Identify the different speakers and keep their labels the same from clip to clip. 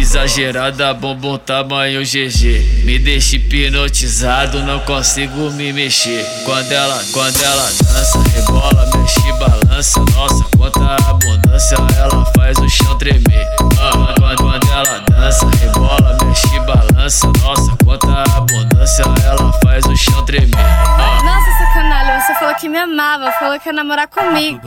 Speaker 1: exagerada, bumbum tamanho GG. Me deixa hipnotizado, não consigo me mexer. Quando ela dança, rebola, mexe e balança. Nossa, quanta abundância, ela faz o chão tremer. Quando ela dança, rebola, mexe e balança. Nossa, quanta abundância, ela faz o chão tremer.
Speaker 2: Nossa, sacanagem, você falou que me amava, falou que ia namorar comigo.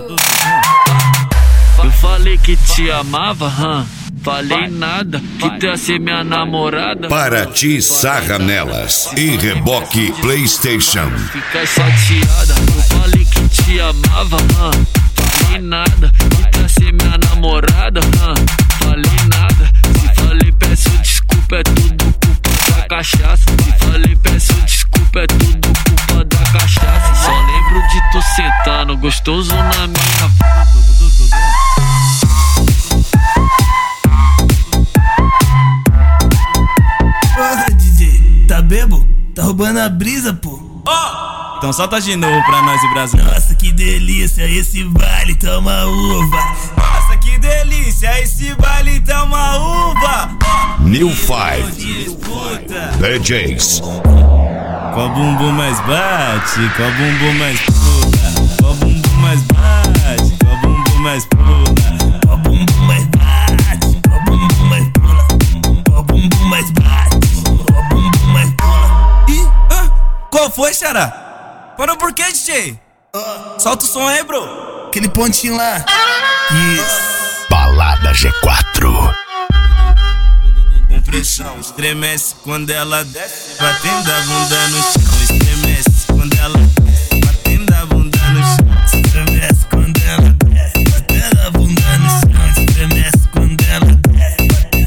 Speaker 1: Eu falei que te amava, falei nada, que tu ia ser minha namorada.
Speaker 3: Paraty Sarra Nelas e Reboque PlayStation.
Speaker 1: Fica chateada, eu falei que te amava, falei nada, que tu ia ser minha namorada, falei nada. Se falei peço desculpa, é tudo culpa da cachaça. Se falei peço desculpa, é tudo culpa da cachaça. Só lembro de tu sentando gostoso na minha.
Speaker 4: Porra, DJ, tá bebo? Tá roubando a brisa, pô. Então solta de novo pra nós e Brasil. Nossa, que delícia, esse baile tá uma uva. Nossa, que delícia, esse baile tá uma uva.
Speaker 3: New Five DJs.
Speaker 4: Qual bumbum mais bate, qual bumbum mais pula, qual bumbum mais bate, qual bumbum mais pula, qual bumbum mais bate, qual bumbum mais pula, qual bumbum mais bate, qual bumbum mais pula. Ih, qual foi, xará? Parou por quê, DJ? Solta o som aí, bro. Aquele pontinho lá. Isso.
Speaker 3: Balada G4.
Speaker 4: Com pressão, estremece quando ela desce, batendo a bunda no chão. Estremece quando ela desce, batendo a bunda no chão. Estremece quando ela desce, batendo a bunda no chão. Estremece quando ela desce,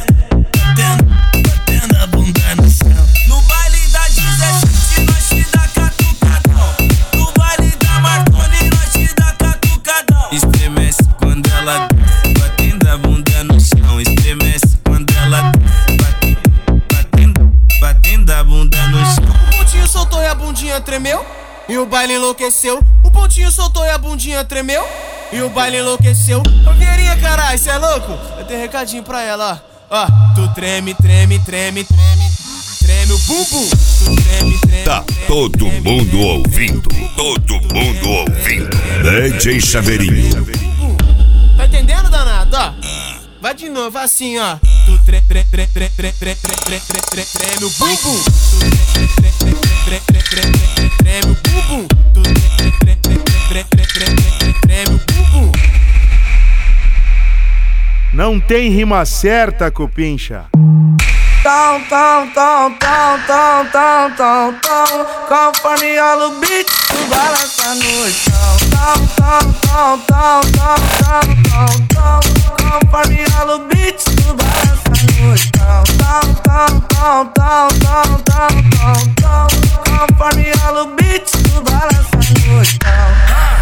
Speaker 4: batendo a bunda no chão. No baile da 17 nós te dá catucadão. No baile da Marconi nós te dá catucadão. Estremece quando ela desce, batendo a bunda no chão. Estremece quando ela desce, batendo a bunda no chão.
Speaker 5: O pontinho soltou e a bundinha tremeu, e o baile enlouqueceu. O pontinho soltou e a bundinha tremeu, e o baile enlouqueceu. Ô Vieirinha, caralho, cê é louco? Eu tenho um recadinho pra ela, ó. Tu treme, treme, treme, treme, treme o bumbum. Tu treme, treme.
Speaker 3: Tá todo mundo ouvindo, todo mundo ouvindo. DJ Chaveirinho.
Speaker 5: Tá entendendo, danado? Ó, vai de novo assim, ó. Tu treme o bumbum. Tu treme o bumbum. Tu treme o bumbum.
Speaker 6: Não tem rima certa, Cupincha.
Speaker 7: Tom, conforme rola o beat, tu balança no chão. Conforme rola o beat, tu balança no chão. Conforme rola o beat, tu balança no chão.